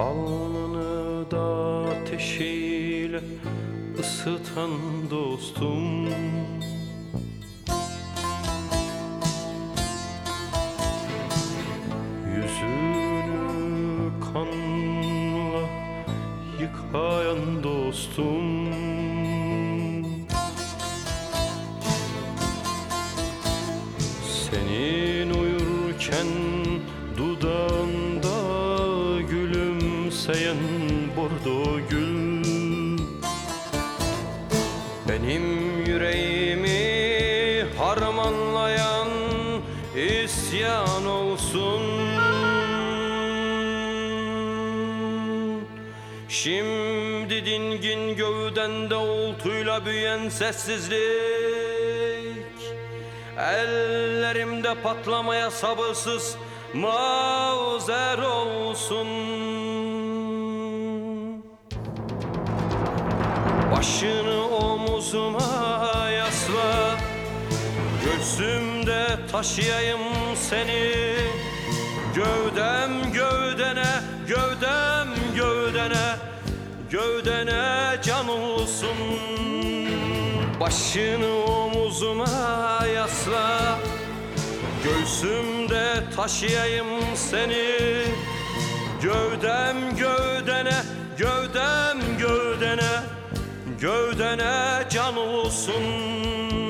Alnını da ateşiyle ısıtan dostum, yüzünü kanla yıkayan dostum, senin uyurken dudağında gülümseyen bordo gül, benim yüreğimi harmanlayan isyan olsun. Şimdi dingin gövdende oltuyla büyüyen sessizlik, ellerimde patlamaya sabırsız mazer olsun. Başını omuzuma yasla, göğsümde taşıyayım seni. Gövdem gövdene, gövdem gövdene, gövdene can olsun. Başını omuzuma yasla, göğsümde taşıyayım seni. Gövdem gövdene, gövdem gövdene, gövdene can olsun.